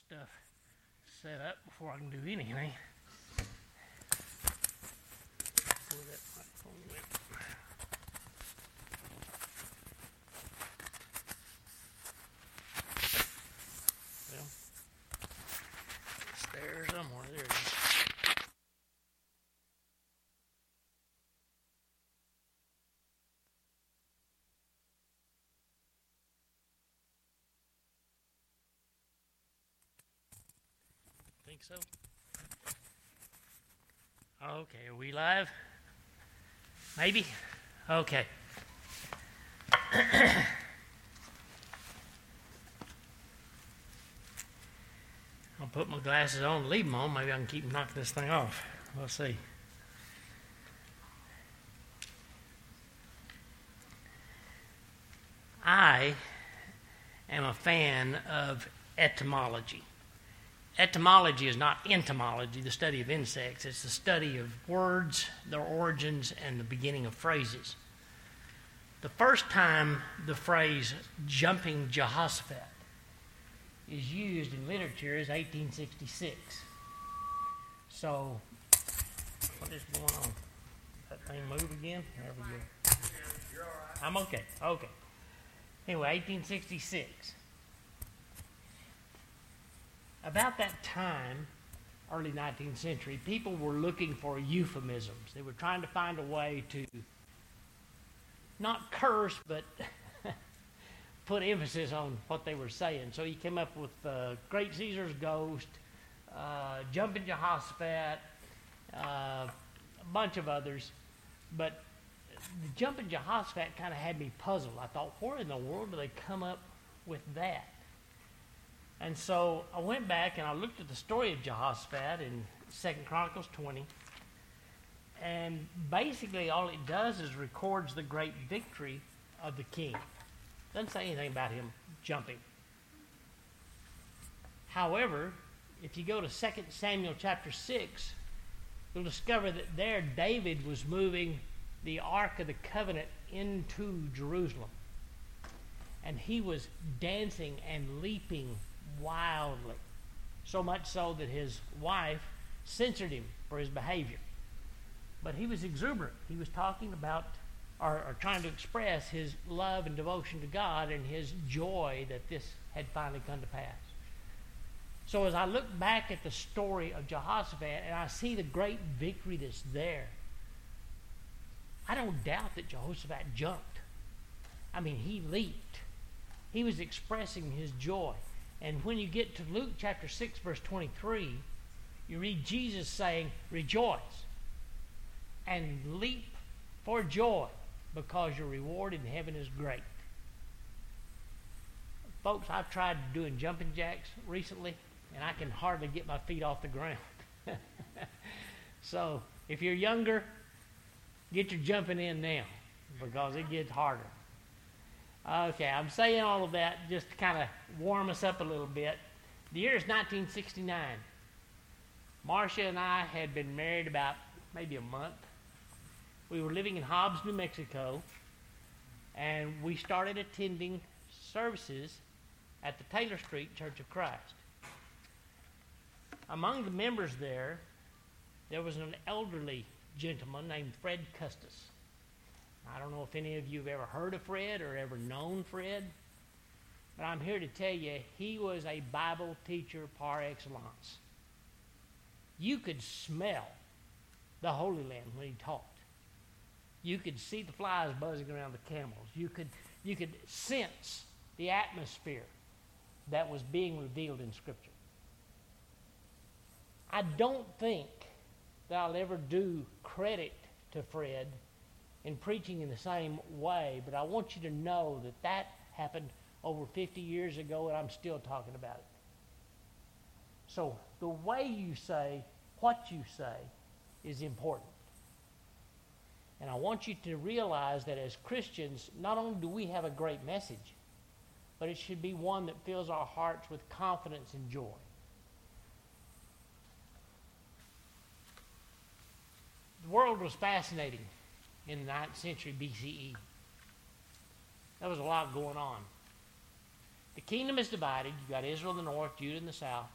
stuff set up before I can do anything. Pull that microphone away. Well, it's there somewhere. There it is. Think so? Okay, are we live? Maybe? Okay. I'll put my glasses on and leave them on. Maybe I can keep knocking this thing off. We'll see. I am a fan of etymology. Etymology is not entomology, the study of insects. It's the study of words, their origins, and the beginning of phrases. The first time the phrase jumping Jehoshaphat is used in literature is 1866. So, what is going on? That thing move again? There we go. You're all right. I'm okay. Okay. Anyway, 1866. About that time, early 19th century, people were looking for euphemisms. They were trying to find a way to not curse, but put emphasis on what they were saying. So he came up with Great Caesar's Ghost, Jumping Jehoshaphat, a bunch of others. But the Jumping Jehoshaphat kind of had me puzzled. I thought, where in the world do they come up with that? And so I went back and I looked at the story of Jehoshaphat in 2 Chronicles 20. And basically all it does is records the great victory of the king. Doesn't say anything about him jumping. However, if you go to 2 Samuel chapter 6, you'll discover that there David was moving the Ark of the Covenant into Jerusalem. And he was dancing and leaping wildly, so much so that his wife censored him for his behavior. But he was exuberant. He was talking about, or trying to express his love and devotion to God and his joy that this had finally come to pass. So as I look back at the story of Jehoshaphat and I see the great victory that's there, I don't doubt that Jehoshaphat jumped. I mean, he leaped. He was expressing his joy. And when you get to Luke chapter 6, verse 23, you read Jesus saying, rejoice and leap for joy because your reward in heaven is great. Folks, I've tried doing jumping jacks recently, and I can hardly get my feet off the ground. So if you're younger, get your jumping in now because it gets harder. Okay, I'm saying all of that just to kind of warm us up a little bit. The year is 1969. Marcia and I had been married about maybe a month. We were living in Hobbs, New Mexico, and we started attending services at the Taylor Street Church of Christ. Among the members there was an elderly gentleman named Fred Custis. I don't know if any of you have ever heard of Fred or ever known Fred, but I'm here to tell you he was a Bible teacher par excellence. You could smell the Holy Land when he taught. You could see the flies buzzing around the camels. You could sense the atmosphere that was being revealed in Scripture. I don't think that I'll ever do credit to Fred in preaching in the same way, but I want you to know that that happened over 50 years ago and I'm still talking about it. So the way you say what you say is important. And I want you to realize that as Christians, not only do we have a great message, but it should be one that fills our hearts with confidence and joy. The world was fascinating in the 9th century BCE. There was a lot going on. The kingdom is divided. You've got Israel in the north, Judah in the south.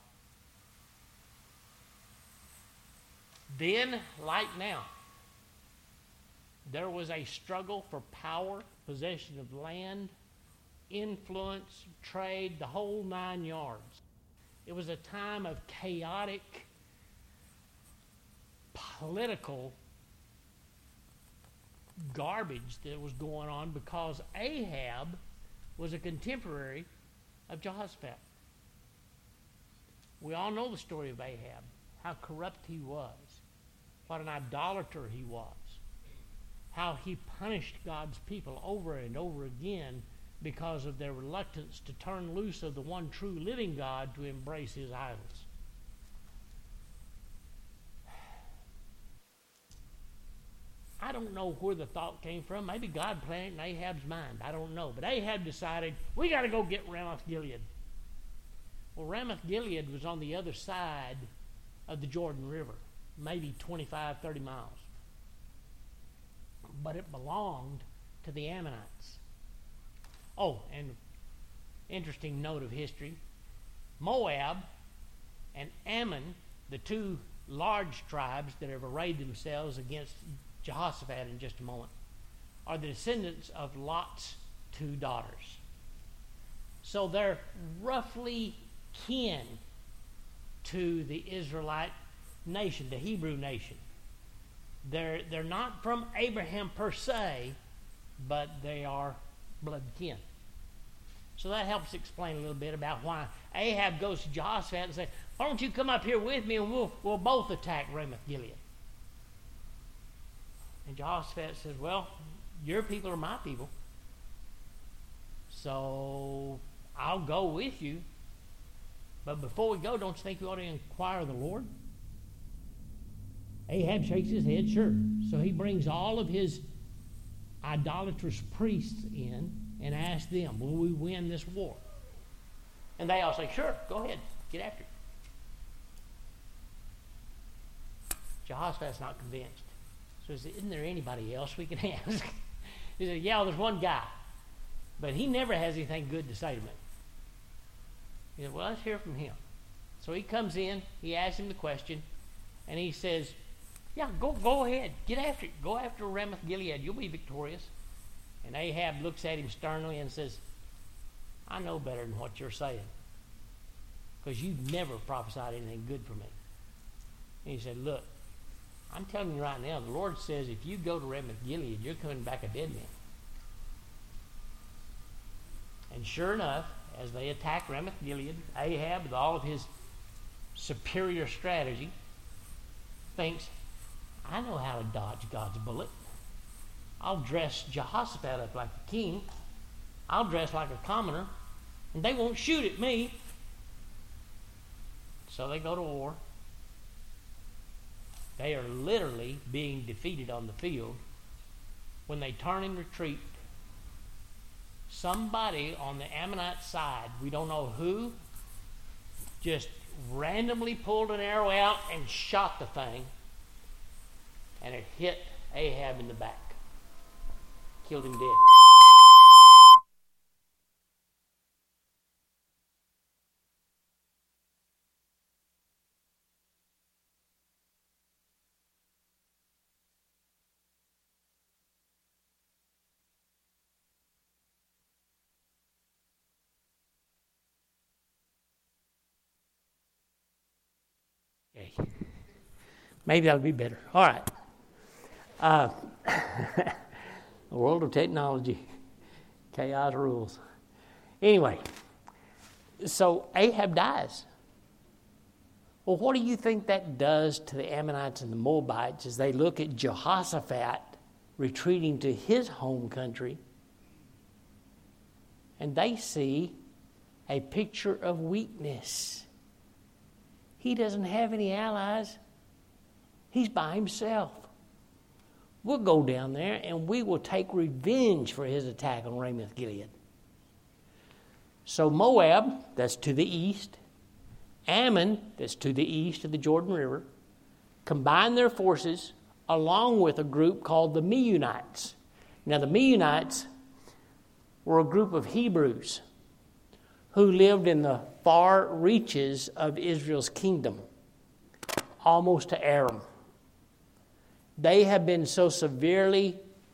Then, like now, there was a struggle for power, possession of land, influence, trade, the whole 9 yards. It was a time of chaotic political garbage that was going on because Ahab was a contemporary of Jehoshaphat. We all know the story of Ahab, how corrupt he was, what an idolater he was, how he punished God's people over and over again because of their reluctance to turn loose of the one true living God to embrace his idols. I don't know where the thought came from. Maybe God planted it in Ahab's mind. I don't know. But Ahab decided, we got to go get Ramoth-Gilead. Well, Ramoth-Gilead was on the other side of the Jordan River, maybe 25, 30 miles. But it belonged to the Ammonites. Oh, and interesting note of history, Moab and Ammon, the two large tribes that have arrayed themselves against Jehoshaphat in just a moment, are the descendants of Lot's 2 daughters. So they're roughly kin to the Israelite nation, the Hebrew nation. They're not from Abraham per se, but they are blood kin. So that helps explain a little bit about why Ahab goes to Jehoshaphat and says, why don't you come up here with me and we'll both attack Ramoth-Gilead. And Jehoshaphat says, well, your people are my people, so I'll go with you. But before we go, don't you think we ought to inquire of the Lord? Ahab shakes his head, sure. So he brings all of his idolatrous priests in and asks them, will we win this war? And they all say, sure, go ahead, get after it. Jehoshaphat's not convinced. So he said, isn't there anybody else we can ask? He said, yeah, there's one guy, but he never has anything good to say to me. He said, well, let's hear from him. So he comes in, he asks him the question, and he says, yeah, go ahead, get after it. Go after Ramoth-Gilead, you'll be victorious. And Ahab looks at him sternly and says, I know better than what you're saying, because you've never prophesied anything good for me. And he said, look, I'm telling you right now, the Lord says if you go to Ramoth-Gilead, you're coming back a dead man. And sure enough, as they attack Ramoth-Gilead, Ahab, with all of his superior strategy, thinks, I know how to dodge God's bullet. I'll dress Jehoshaphat up like a king. I'll dress like a commoner, and they won't shoot at me. So they go to war. They are literally being defeated on the field when they turn and retreat. Somebody on the Ammonite side, we don't know who, just randomly pulled an arrow out and shot the thing, and it hit Ahab in the back. Killed him dead. Okay. Maybe that'll be better. All right. The world of technology. Chaos rules. Anyway, so Ahab dies. Well, what do you think that does to the Ammonites and the Moabites as they look at Jehoshaphat retreating to his home country, and they see a picture of weakness? He doesn't have any allies. He's by himself. We'll go down there and we will take revenge for his attack on Ramoth-Gilead. So Moab, that's to the east, Ammon, that's to the east of the Jordan River, combine their forces along with a group called the Meunites. Now the Meunites were a group of Hebrews who lived in the far reaches of Israel's kingdom, almost to Aram. They have been so severely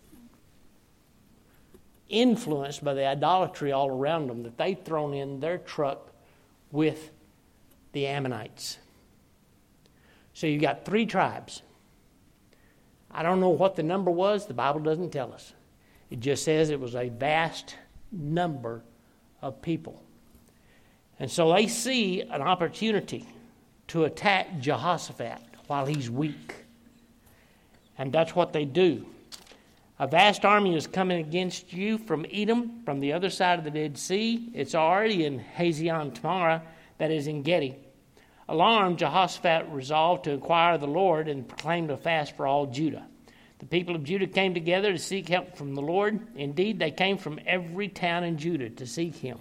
influenced by the idolatry all around them that they've thrown in their truck with the Ammonites. So you got 3 tribes. I don't know what the number was. The Bible doesn't tell us. It just says it was a vast number of people. And so they see an opportunity to attack Jehoshaphat while he's weak. And that's what they do. A vast army is coming against you from Edom, from the other side of the Dead Sea. It's already in Hazazon Tamar, that is in Gedi. Alarmed, Jehoshaphat resolved to inquire of the Lord and proclaimed a fast for all Judah. The people of Judah came together to seek help from the Lord. Indeed, they came from every town in Judah to seek him.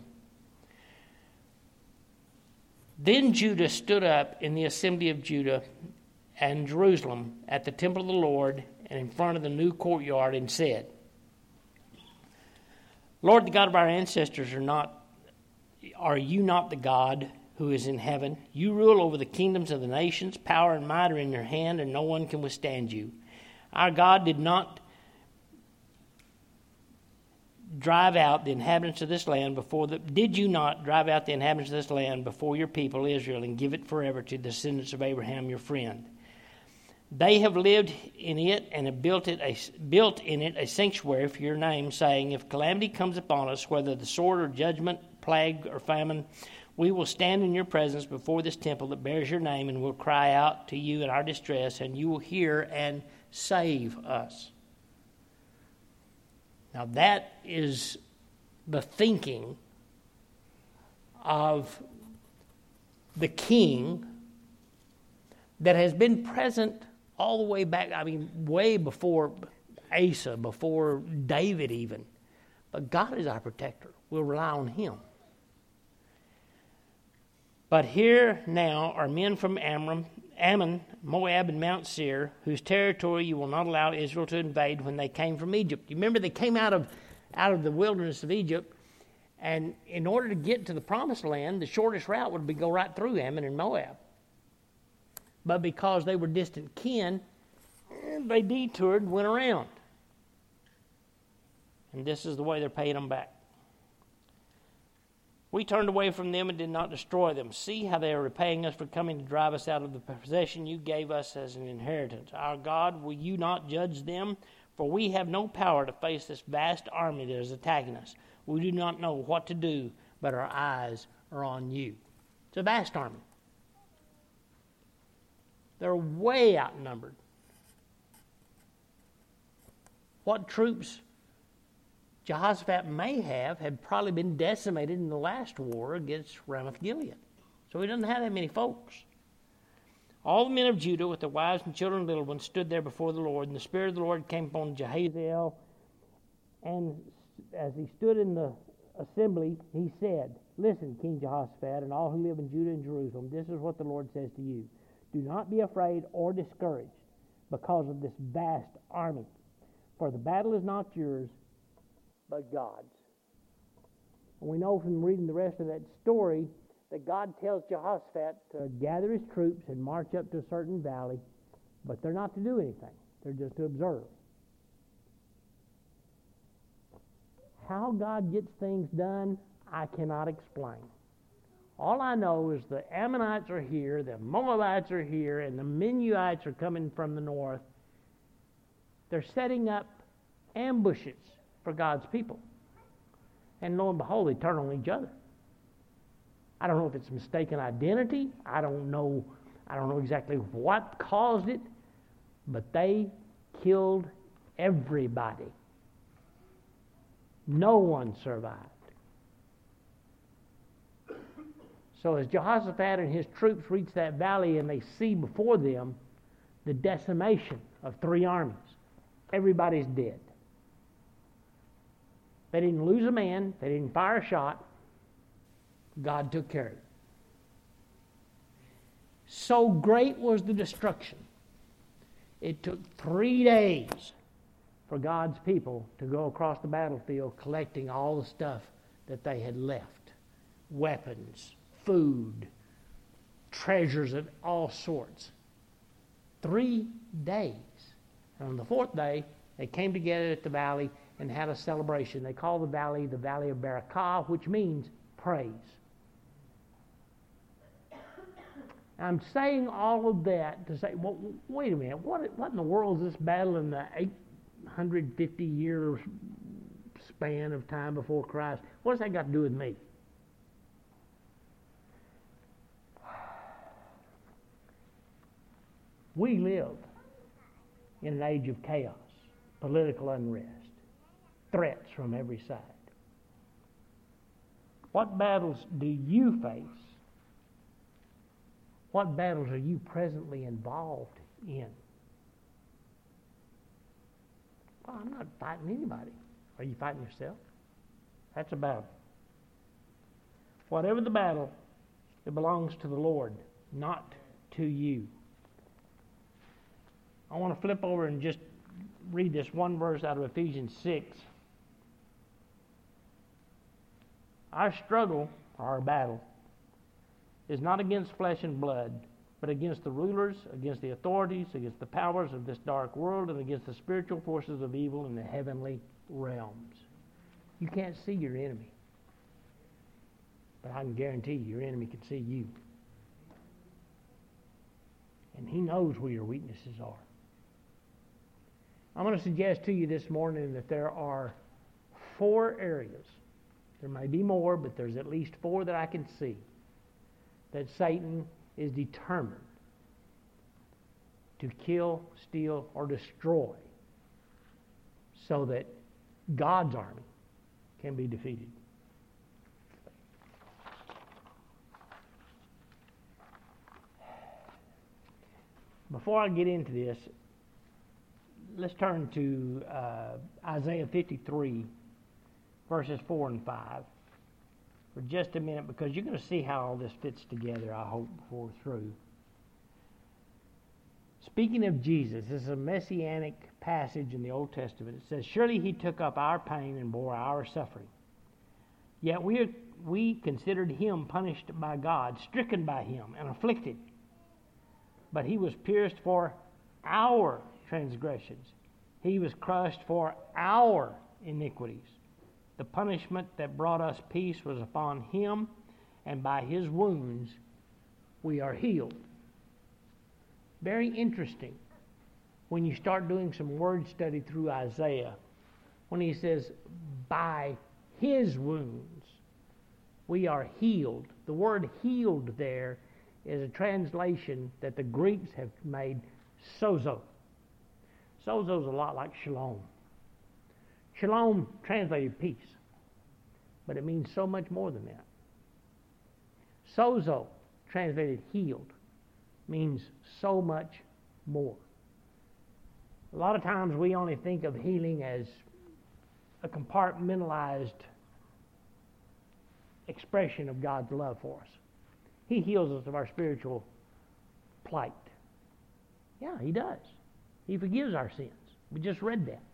Then Judah stood up in the assembly of Judah and Jerusalem at the temple of the Lord and in front of the new courtyard and said, Lord, the God of our ancestors, are you not the God who is in heaven? You rule over the kingdoms of the nations. Power and might are in your hand, and no one can withstand you. Our God did not drive out the inhabitants of this land did you not drive out the inhabitants of this land before your people Israel and give it forever to the descendants of Abraham your friend? They have lived in it and have built in it a sanctuary for your name, saying, if calamity comes upon us, whether the sword or judgment, plague or famine, we will stand in your presence before this temple that bears your name, and will cry out to you in our distress, and you will hear and save us. Now that is the thinking of the king that has been present all the way back, way before Asa, before David even. But God is our protector. We'll rely on him. But here now are men from Ammon, Moab, and Mount Seir, whose territory you will not allow Israel to invade when they came from Egypt. You remember they came out of the wilderness of Egypt, and in order to get to the promised land, the shortest route would be go right through Ammon and Moab. But because they were distant kin, they detoured and went around. And this is the way they're paying them back. We turned away from them and did not destroy them. See how they are repaying us for coming to drive us out of the possession you gave us as an inheritance. Our God, will you not judge them? For we have no power to face this vast army that is attacking us. We do not know what to do, but our eyes are on you. It's a vast army. They're way outnumbered. What troops Jehoshaphat may have had probably been decimated in the last war against Ramoth Gilead. So he doesn't have that many folks. All the men of Judah with their wives and children and little ones stood there before the Lord, and the Spirit of the Lord came upon Jehaziel. And as he stood in the assembly, he said, listen, King Jehoshaphat, and all who live in Judah and Jerusalem, this is what the Lord says to you. Do not be afraid or discouraged because of this vast army, for the battle is not yours, but God's. And we know from reading the rest of that story that God tells Jehoshaphat to gather his troops and march up to a certain valley, but they're not to do anything. They're just to observe. How God gets things done, I cannot explain. All I know is the Ammonites are here, the Moabites are here, and the Menuhites are coming from the north. They're setting up ambushes for God's people. And lo and behold, they turn on each other. I don't know if it's mistaken identity. I don't know exactly what caused it, but they killed everybody. No one survived. So as Jehoshaphat and his troops reach that valley and they see before them the decimation of 3 armies, everybody's dead. They didn't lose a man. They didn't fire a shot. God took care of it. So great was the destruction. It took 3 days for God's people to go across the battlefield collecting all the stuff that they had left weapons, food, treasures of all sorts. 3 days. And on the 4th day, they came together at the valley and had a celebration. They called the valley of Barakah, which means praise. I'm saying all of that to say, well, wait a minute, what in the world is this battle in the 850-year span of time before Christ? What has that got to do with me? We live in an age of chaos, political unrest, threats from every side. What battles do you face? What battles are you presently involved in? Well, I'm not fighting anybody. Are you fighting yourself? That's a battle. Whatever the battle, it belongs to the Lord, not to you. I want to flip over and just read this one verse out of Ephesians 6. Our struggle, our battle, is not against flesh and blood, but against the rulers, against the authorities, against the powers of this dark world, and against the spiritual forces of evil in the heavenly realms. You can't see your enemy, but I can guarantee you, your enemy can see you. And he knows where your weaknesses are. I'm going to suggest to you this morning that there are 4 areas. There may be more, but there's at least 4 that I can see that Satan is determined to kill, steal, or destroy so that God's army can be defeated. Before I get into this, let's turn to Isaiah 53, verses 4 and 5. For just a minute, because you're going to see how all this fits together, I hope, before we're through. Speaking of Jesus, this is a messianic passage in the Old Testament. It says, "Surely he took up our pain and bore our suffering. Yet we considered him punished by God, stricken by him, and afflicted. But he was pierced for our transgressions. He was crushed for our iniquities. The punishment that brought us peace was upon him, and by his wounds we are healed." Very interesting when you start doing some word study through Isaiah, when he says, by his wounds we are healed. The word healed there is a translation that the Greeks have made sozo. Sozo is a lot like shalom. Shalom translated peace, but it means so much more than that. Sozo translated healed means so much more. A lot of times we only think of healing as a compartmentalized expression of God's love for us. He heals us of our spiritual plight. Yeah, he does. He forgives our sins. We just read that.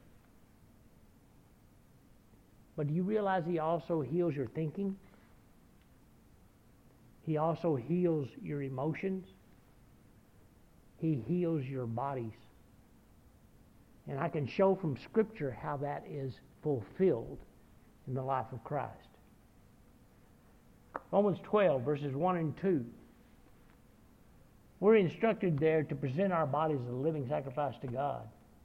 But do you realize he also heals your thinking? He also heals your emotions. He heals your bodies. And I can show from Scripture how that is fulfilled in the life of Christ. Romans 12, verses 1 and 2. We're instructed there to present our bodies as a living sacrifice to God,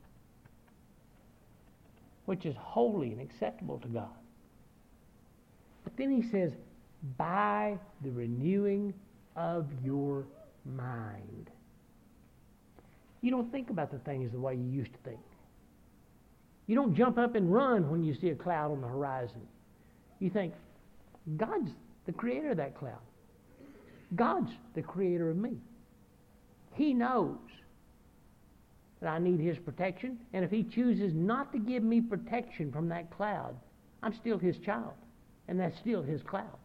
which is holy and acceptable to God. But then he says, by the renewing of your mind. You don't think about the things the way you used to think. You don't jump up and run when you see a cloud on the horizon. You think, God's the creator of that cloud. God's the creator of me. He knows that I need his protection, and if he chooses not to give me protection from that cloud, I'm still his child, and that's still his cloud.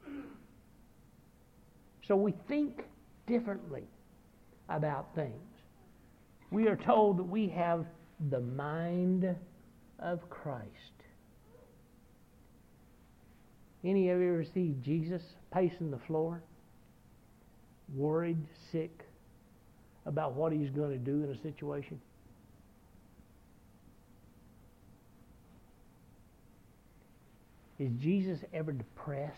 So we think differently about things. We are told that we have the mind of Christ. Any of you ever see Jesus pacing the floor, worried, sick about what he's going to do in a situation? Is Jesus ever depressed?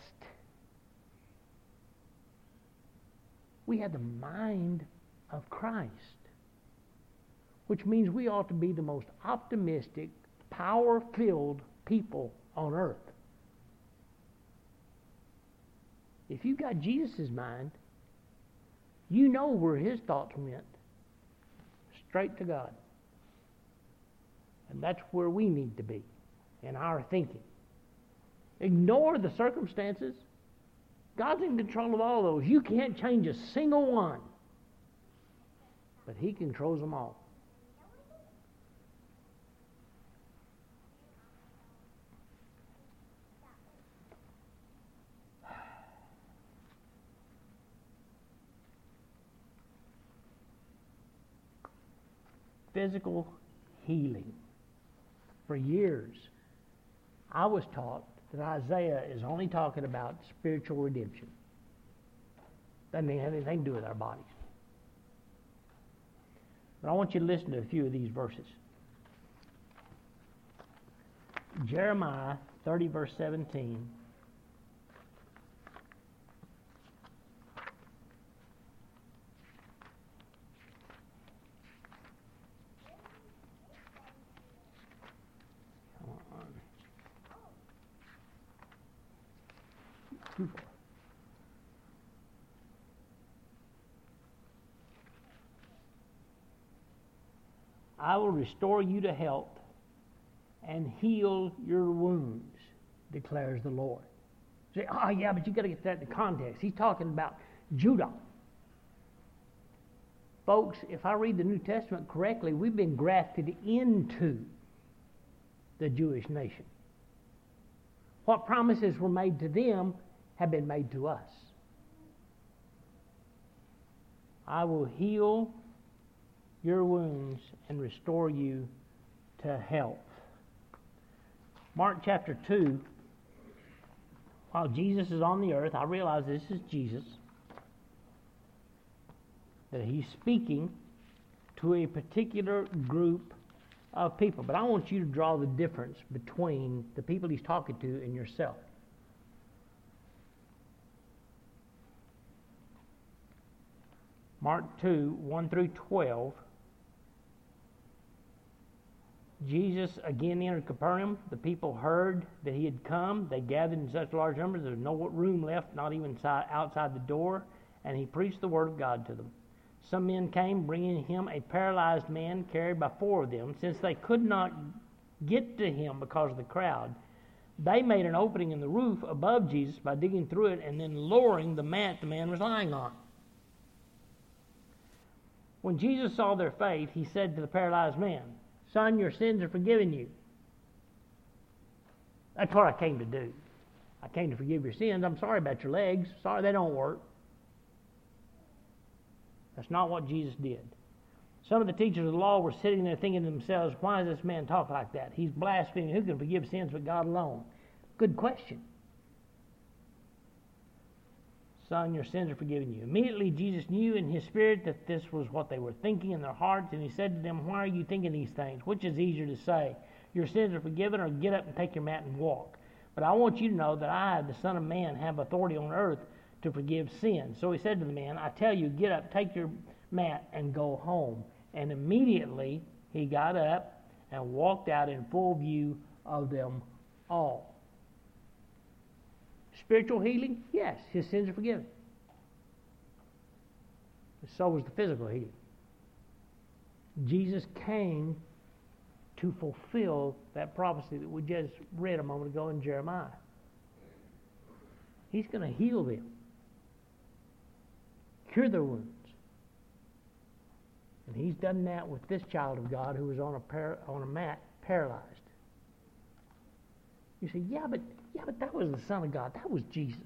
We have the mind of Christ, which means we ought to be the most optimistic, power-filled people on earth. If you've got Jesus' mind, you know where his thoughts went. Straight to God. And that's where we need to be in our thinking. Ignore the circumstances. God's in control of all those. You can't change a single one. But he controls them all. Physical healing. For years, I was taught that Isaiah is only talking about spiritual redemption. Doesn't have anything to do with our bodies. But I want you to listen to a few of these verses. Jeremiah 30, verse 17. Too far. I will restore you to health and heal your wounds, declares the Lord. You say, oh yeah, but you got to get that in context. He's talking about Judah. Folks, if I read the New Testament correctly, we've been grafted into the Jewish nation. What promises were made to them have been made to us. I will heal your wounds and restore you to health. Mark chapter 2, while Jesus is on the earth, I realize this is Jesus, that he's speaking to a particular group of people. But I want you to draw the difference between the people he's talking to and yourself. Mark 2, 1 through 12. Jesus again entered Capernaum. The people heard that he had come. They gathered in such large numbers there was no room left, not even outside the door. And he preached the word of God to them. Some men came, bringing him a paralyzed man carried by 4 of them. Since they could not get to him because of the crowd, they made an opening in the roof above Jesus by digging through it and then lowering the mat the man was lying on. When Jesus saw their faith, he said to the paralyzed man, "Son, your sins are forgiven you." That's what I came to do. I came to forgive your sins. I'm sorry about your legs. Sorry they don't work. That's not what Jesus did. Some of the teachers of the law were sitting there thinking to themselves, why does this man talk like that? He's blaspheming. Who can forgive sins but God alone? Good question. Son, your sins are forgiven you. Immediately Jesus knew in his spirit that this was what they were thinking in their hearts, and he said to them, why are you thinking these things? Which is easier to say, your sins are forgiven, or get up and take your mat and walk? But I want you to know that I, the Son of Man, have authority on earth to forgive sins. So he said to the man, I tell you, get up, take your mat, and go home. And immediately he got up and walked out in full view of them all. Spiritual healing? Yes, his sins are forgiven. So was the physical healing. Jesus came to fulfill that prophecy that we just read a moment ago in Jeremiah. He's going to heal them. Cure their wounds. And he's done that with this child of God who was on a mat, paralyzed. You say, yeah, but that was the Son of God. That was Jesus.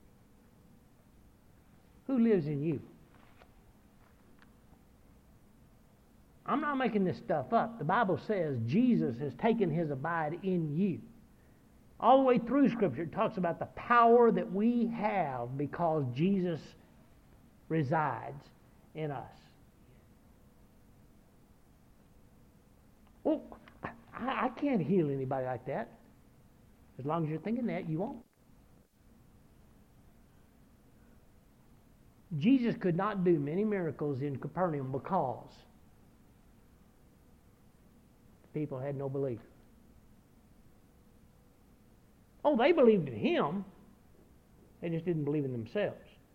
Who lives in you? I'm not making this stuff up. The Bible says Jesus has taken his abide in you. All the way through Scripture, it talks about the power that we have because Jesus resides in us. Well, I can't heal anybody like that. As long as you're thinking that, you won't. Jesus could not do many miracles in Capernaum because the people had no belief. Oh, they believed in Him. They just didn't believe in themselves.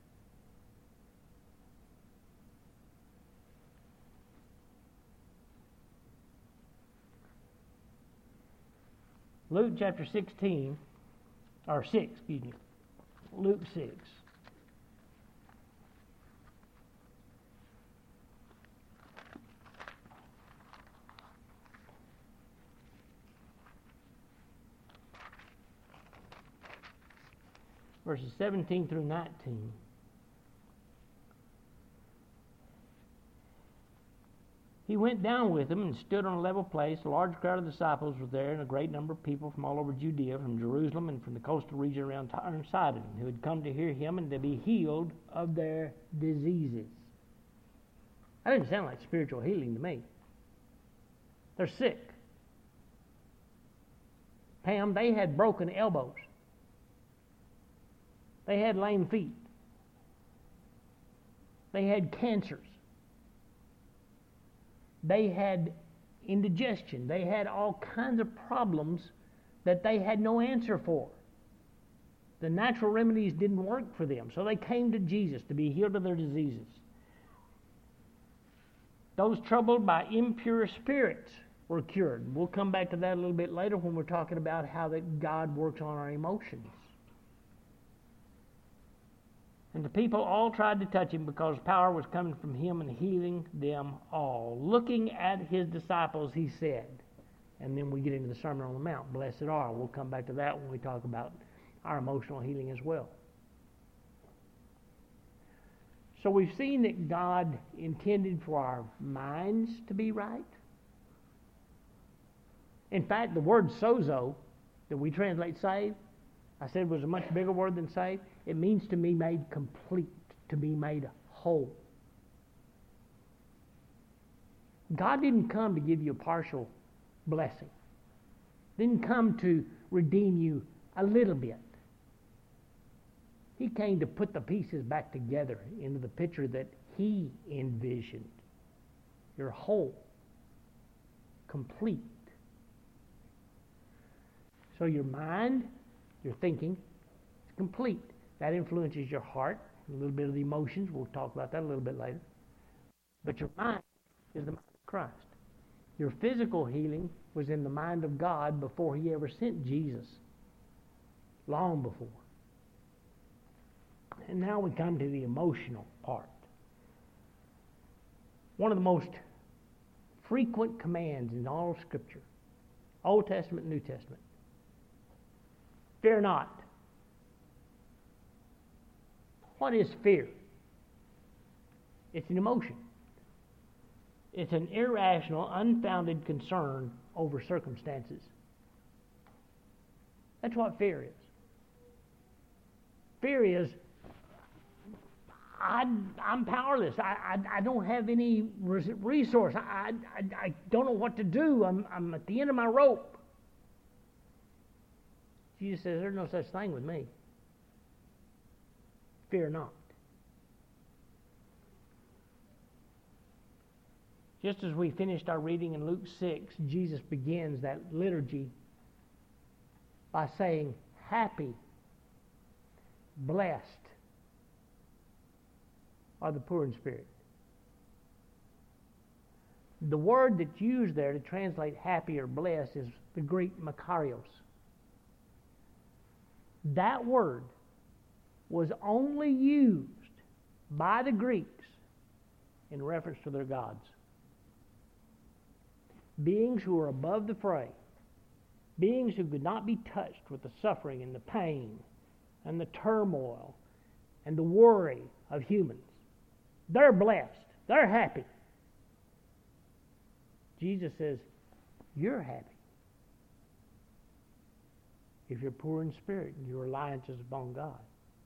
Luke chapter 16, or 6, excuse me. Luke 6. Verses 17 through 19. He went down with them and stood on a level place. A large crowd of disciples was there, and a great number of people from all over Judea, from Jerusalem, and from the coastal region around Tyre and Sidon, who had come to hear him and to be healed of their diseases. That didn't sound like spiritual healing to me. They're sick. Pam, they had broken elbows. They had lame feet. They had cancers. They had indigestion. They had all kinds of problems that they had no answer for. The natural remedies didn't work for them, so they came to Jesus to be healed of their diseases. Those troubled by impure spirits were cured. We'll come back to that a little bit later when we're talking about how that God works on our emotions. And the people all tried to touch him because power was coming from him and healing them all. Looking at his disciples, he said, and then we get into the Sermon on the Mount, blessed are. We'll come back to that when we talk about our emotional healing as well. So we've seen that God intended for our minds to be right. In fact, the word sozo, that we translate saved, I said was a much bigger word than saved. It means to be made complete, to be made whole. God didn't come to give you a partial blessing. Didn't come to redeem you a little bit. He came to put the pieces back together into the picture that He envisioned. You're whole, complete. So your mind, your thinking, is complete. That influences your heart, a little bit of the emotions. We'll talk about that a little bit later. But your mind is the mind of Christ. Your physical healing was in the mind of God before He ever sent Jesus. Long before. And now we come to the emotional part. One of the most frequent commands in all of Scripture, Old Testament, New Testament. Fear not. What is fear? It's an emotion. It's an irrational, unfounded concern over circumstances. That's what fear is. Fear is, I'm powerless. I don't have any resource. I don't know what to do. I'm at the end of my rope. Jesus says, there's no such thing with me. Fear not. Just as we finished our reading in Luke 6, Jesus begins that liturgy by saying, happy, blessed are the poor in spirit. The word that's used there to translate happy or blessed is the Greek makarios. That word was only used by the Greeks in reference to their gods. Beings who were above the fray. Beings who could not be touched with the suffering and the pain and the turmoil and the worry of humans. They're blessed. They're happy. Jesus says, you're happy. if you're poor in spirit and your reliance is upon God.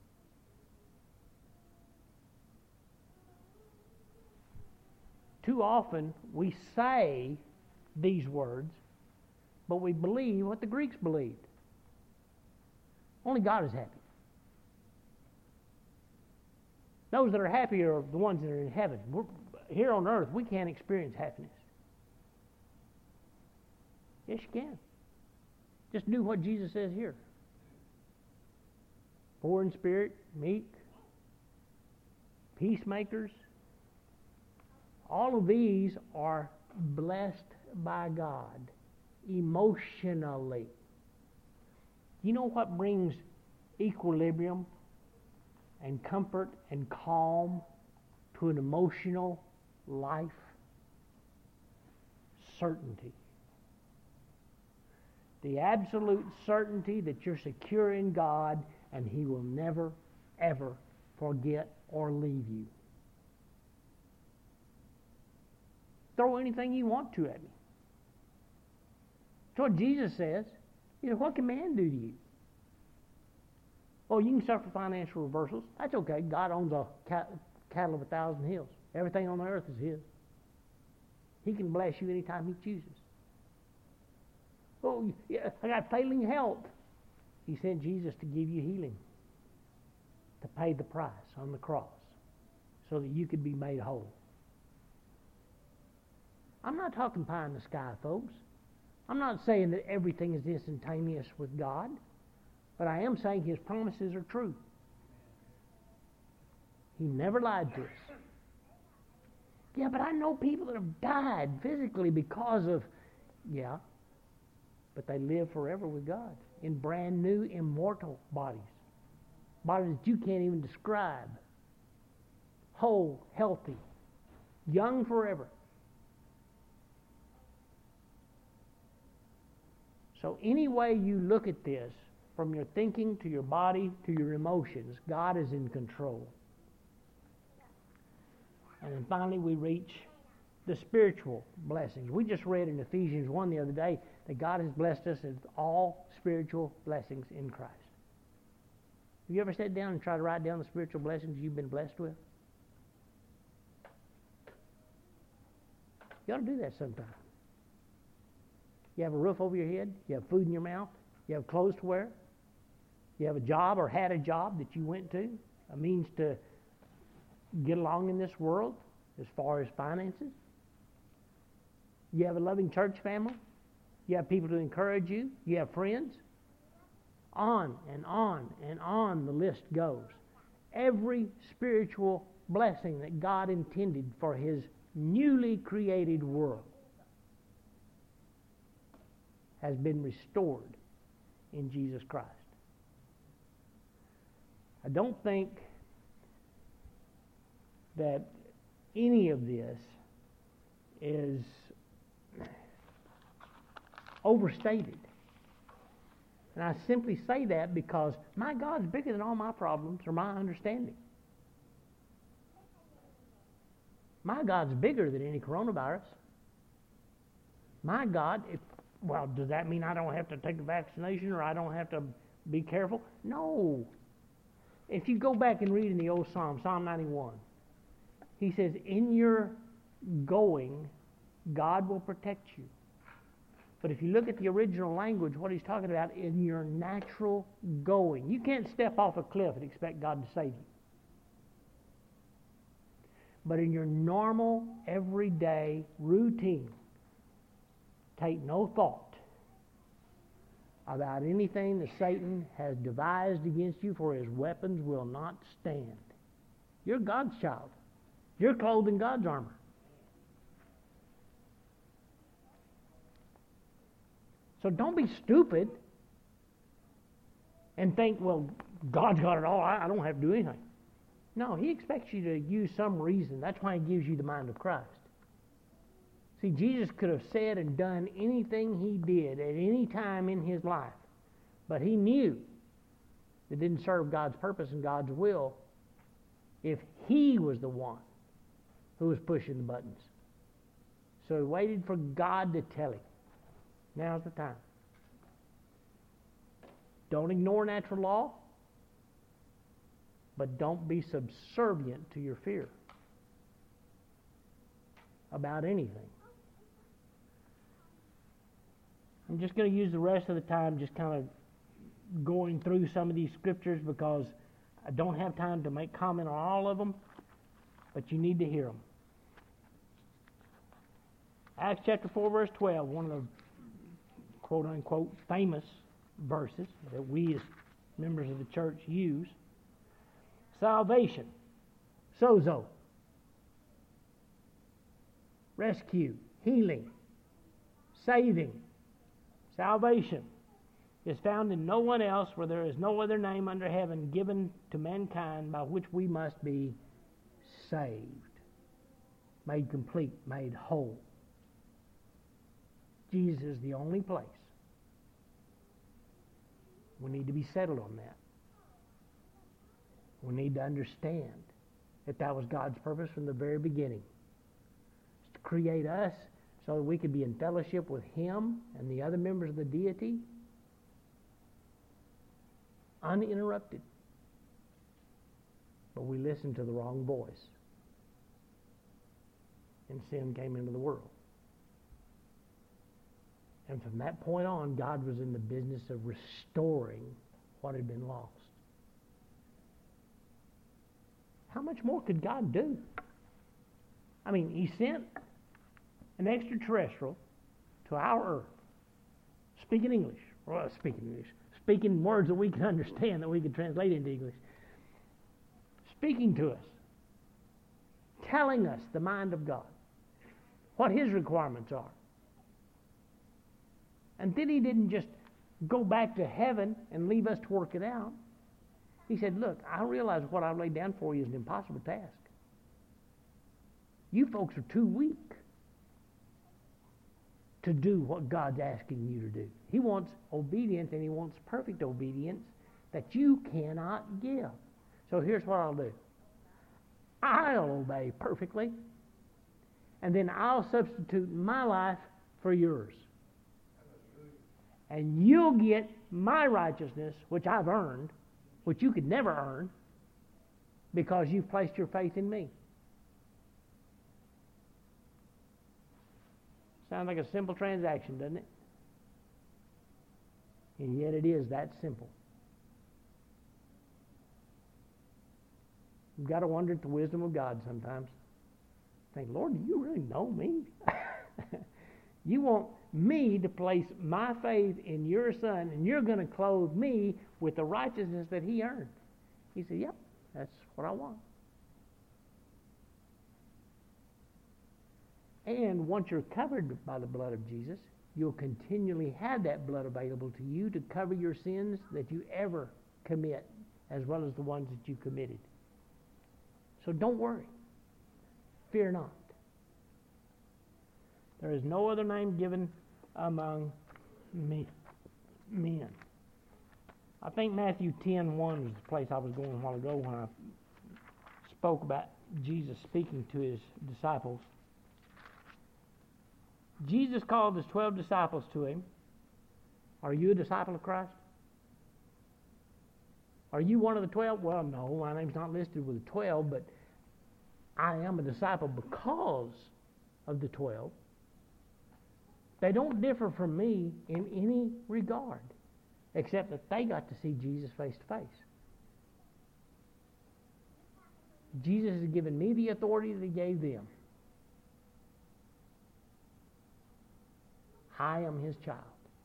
Too often we say these words, but we believe what the Greeks believed. Only God is happy. Those that are happy are the ones that are in heaven. Here on earth, we can't experience happiness. Yes, you can. Just do what Jesus says here. Poor in spirit, meek, peacemakers. All of these are blessed by God emotionally. You know what brings equilibrium and comfort and calm to an emotional life? Certainty. The absolute certainty that you're secure in God and He will never, ever forget or leave you. Throw anything you want to at me. That's what Jesus says. He said, what can man do to you? Oh, you can suffer financial reversals. That's okay. God owns a cattle of 1,000 hills. Everything on the earth is His. He can bless you anytime He chooses. Oh, yeah, I got failing health. He sent Jesus to give you healing, to pay the price on the cross so that you could be made whole. I'm not talking pie in the sky, folks. I'm not saying that everything is instantaneous with God, but I am saying His promises are true. He never lied to us. Yeah, but I know people that have died physically because of, yeah, but they live forever with God in brand new immortal bodies. Bodies that you can't even describe. Whole, healthy, young forever. So any way you look at this, from your thinking to your body to your emotions, God is in control. And then finally we reach the spiritual blessings. We just read in Ephesians 1 the other day that God has blessed us with all spiritual blessings in Christ. Have you ever sat down and tried to write down the spiritual blessings you've been blessed with? You ought to do that sometime. You have a roof over your head. You have food in your mouth. You have clothes to wear. You have a job or had a job that you went to, a means to get along in this world as far as finances. You have a loving church family. You have people to encourage you. You have friends. On and on and on the list goes. Every spiritual blessing that God intended for His newly created world has been restored in Jesus Christ. I don't think that any of this is overstated. And I simply say that because my God's bigger than all my problems or my understanding. My God's bigger than any coronavirus. My God, well, does that mean I don't have to take a vaccination or I don't have to be careful? No. If you go back and read in the old Psalm, Psalm 91, he says, in your going, God will protect you. But if you look at the original language, what he's talking about, in your natural going. You can't step off a cliff and expect God to save you. But in your normal, everyday routine, take no thought about anything that Satan has devised against you, for his weapons will not stand. You're God's child. You're clothed in God's armor. So don't be stupid and think, well, God's got it all. I don't have to do anything. No, He expects you to use some reason. That's why He gives you the mind of Christ. See, Jesus could have said and done anything He did at any time in His life. But He knew it didn't serve God's purpose and God's will if He was the one who was pushing the buttons. So He waited for God to tell Him. Now's the time. Don't ignore natural law, but don't be subservient to your fear about anything. I'm just going to use the rest of the time just kind of going through some of these scriptures because I don't have time to make comment on all of them, but you need to hear them. Acts chapter 4, verse 12, one of the quote-unquote famous verses that we as members of the church use. Salvation, sozo, rescue, healing, saving, salvation is found in no one else, for there is no other name under heaven given to mankind by which we must be saved, made complete, made whole. Jesus is the only place. We need to be settled on that. We need to understand that that was God's purpose from the very beginning. It's to create us so that we could be in fellowship with Him and the other members of the deity, uninterrupted. But we listened to the wrong voice, and sin came into the world. And from that point on, God was in the business of restoring what had been lost. How much more could God do? I mean, He sent an extraterrestrial to our earth, speaking words that we can understand, that we can translate into English, speaking to us, telling us the mind of God, what His requirements are. And then He didn't just go back to heaven and leave us to work it out. He said, look, I realize what I've laid down for you is an impossible task. You folks are too weak to do what God's asking you to do. He wants obedience, and He wants perfect obedience that you cannot give. So here's what I'll do. I'll obey perfectly, and then I'll substitute my life for yours. And you'll get my righteousness, which I've earned, which you could never earn, because you've placed your faith in me. Sounds like a simple transaction, doesn't it? And yet it is that simple. You've got to wonder at the wisdom of God sometimes. Think, Lord, do you really know me? You want me to place my faith in your Son, and you're going to clothe me with the righteousness that He earned. He said, yep, that's what I want. And once you're covered by the blood of Jesus, you'll continually have that blood available to you to cover your sins that you ever commit, as well as the ones that you committed. So don't worry. Fear not. There is no other name given among men. I think Matthew 10:1 was the place I was going a while ago when I spoke about Jesus speaking to His disciples. Jesus called His 12 disciples to Him. Are you a disciple of Christ? Are you one of the 12? Well, no, my name's not listed with the 12, but I am a disciple because of the 12. They don't differ from me in any regard, except that they got to see Jesus face to face. Jesus has given me the authority that He gave them. I am His child.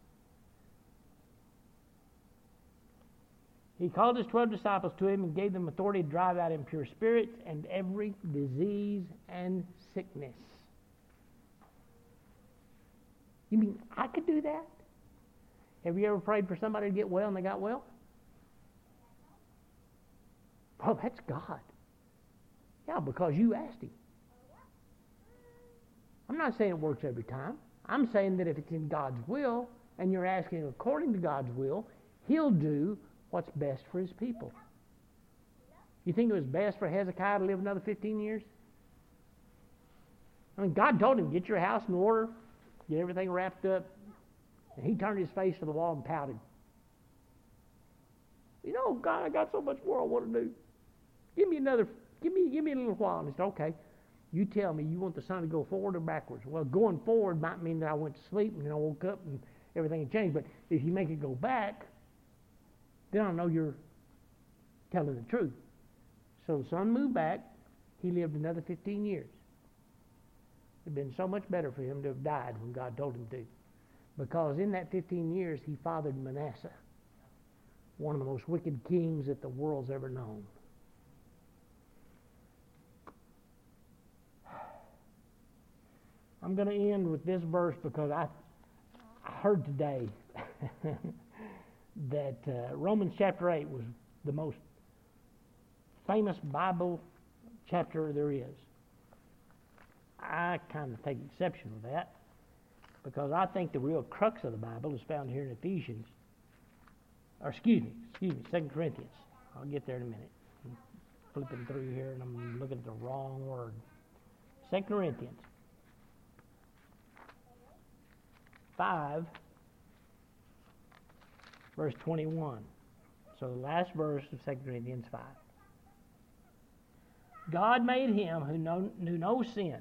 He called His 12 disciples to Him and gave them authority to drive out impure spirits and every disease and sickness. You mean I could do that? Have you ever prayed for somebody to get well and they got well? Oh, that's God. Yeah, because you asked Him. I'm not saying it works every time. I'm saying that if it's in God's will and you're asking according to God's will, He'll do what's best for His people. You think it was best for Hezekiah to live another 15 years? I mean, God told him, get your house in order, get everything wrapped up. And he turned his face to the wall and pouted. God, I got so much more I want to do. Give me a little while. And he said, okay, you tell me, you want the sun to go forward or backwards? Well, going forward might mean that I went to sleep and then I woke up and everything had changed. But if you make it go back, then I know you're telling the truth. So the sun moved back. He lived another 15 years. It would have been so much better for him to have died when God told him to. Because in that 15 years, he fathered Manasseh, one of the most wicked kings that the world's ever known. I'm going to end with this verse because I heard today that Romans chapter 8 was the most famous Bible chapter there is. I kind of take exception with that because I think the real crux of the Bible is found here in Ephesians. Or excuse me, 2 Corinthians. I'll get there in a minute. I'm flipping through here and I'm looking at the wrong word. 2 Corinthians 5, verse 21. So the last verse of 2 Corinthians 5. God made him who knew no sin.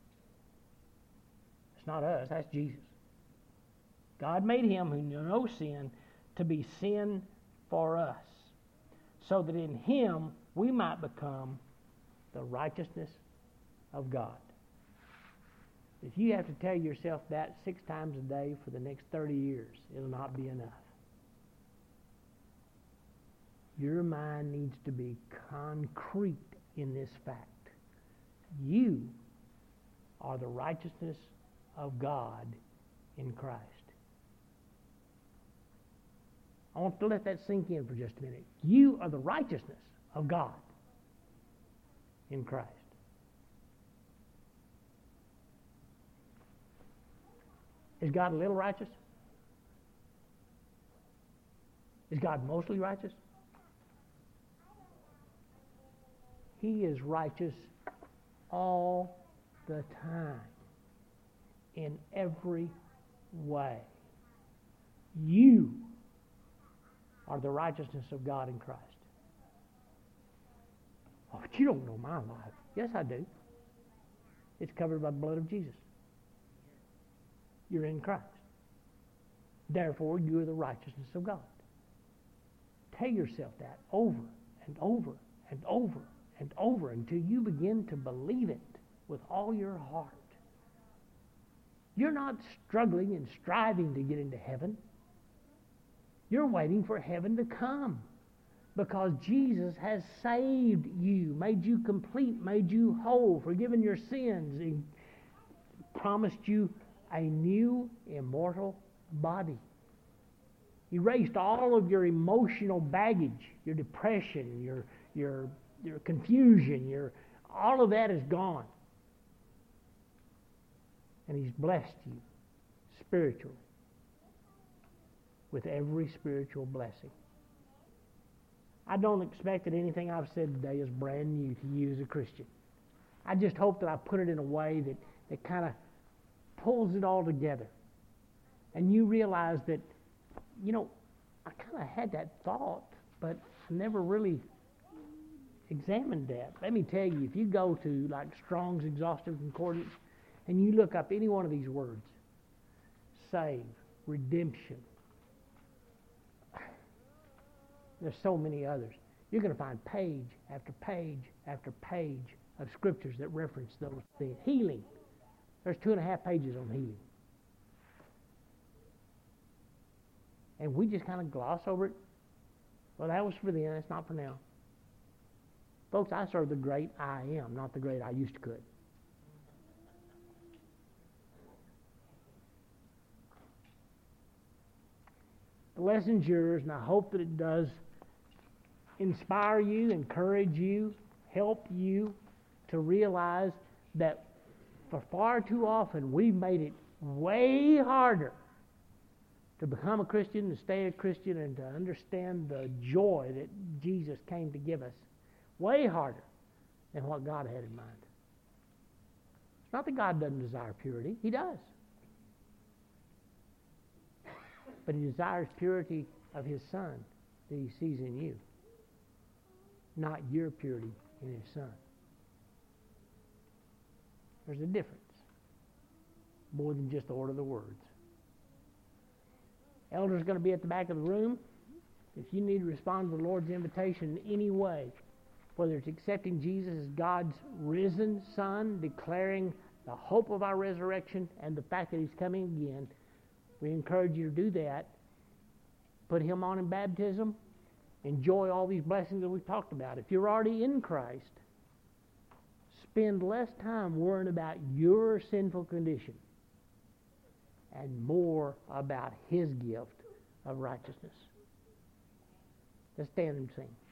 It's not us, that's Jesus. God made him who knew no sin to be sin for us, so that in him we might become the righteousness of God. If you have to tell yourself that 6 times a day for the next 30 years, it'll not be enough. Your mind needs to be concrete in this fact. You are the righteousness of God in Christ. I want to let that sink in for just a minute. You are the righteousness of God in Christ. Is God a little righteous? Is God mostly righteous? He is righteous all the time, in every way. You are the righteousness of God in Christ. Oh, but you don't know my life. Yes, I do. It's covered by the blood of Jesus. You're in Christ. Therefore, you are the righteousness of God. Tell yourself that over and over and over and over until you begin to believe it with all your heart. You're not struggling and striving to get into heaven. You're waiting for heaven to come because Jesus has saved you, made you complete, made you whole, forgiven your sins, and promised you a new immortal body. Erased all of your emotional baggage, your depression, your confusion, all of that is gone. And He's blessed you spiritually with every spiritual blessing. I don't expect that anything I've said today is brand new to you as a Christian. I just hope that I put it in a way that kind of pulls it all together. And you realize that, I kind of had that thought, but I never really examined that. Let me tell you, if you go to like Strong's Exhaustive Concordance and you look up any one of these words, save, redemption, there's so many others. You're going to find page after page after page of scriptures that reference those things. Healing. There's 2.5 pages on healing. And we just kind of gloss over it. Well, that was for then. It's not for now. Folks, I serve the great I am, not the great I used to could. The lesson's yours, and I hope that it does inspire you, encourage you, help you to realize that for far too often we've made it way harder to become a Christian, to stay a Christian, and to understand the joy that Jesus came to give us. Way harder than what God had in mind. It's not that God doesn't desire purity. He does. But He desires purity of His Son, that he sees in you, not your purity in his Son. There's a difference. More than just order the words. Elder's going to be at the back of the room. If you need to respond to the Lord's invitation in any way, whether it's accepting Jesus as God's risen Son, declaring the hope of our resurrection and the fact that he's coming again, we encourage you to do that. Put him on in baptism. Enjoy all these blessings that we've talked about. If you're already in Christ, spend less time worrying about your sinful condition and more about his gift of righteousness. Let's stand and sing.